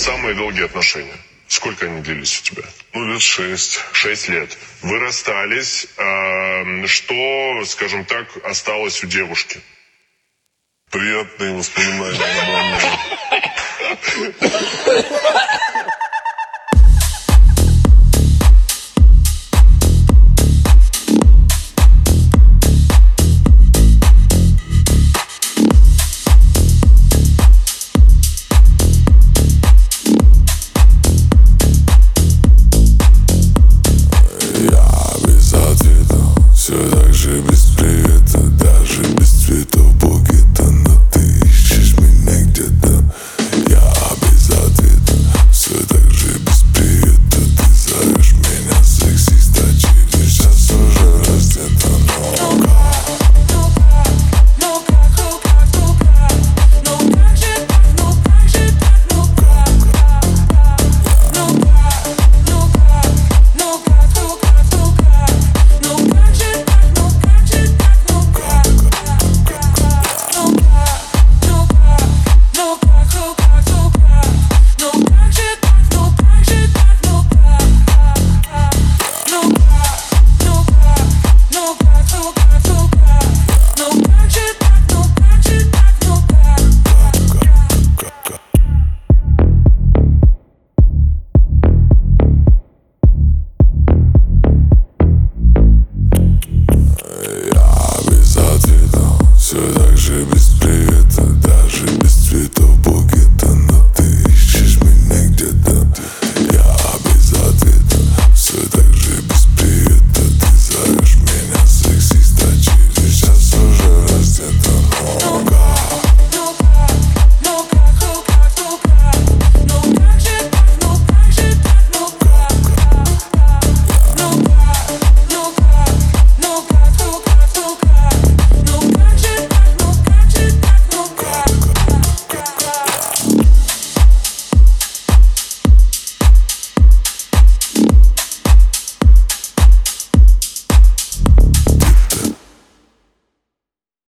Самые долгие отношения. Сколько они длились у тебя? Ну, лет 6. 6 лет. Вы расстались. Что, скажем так, осталось у девушки? Приятные воспоминания обо мне.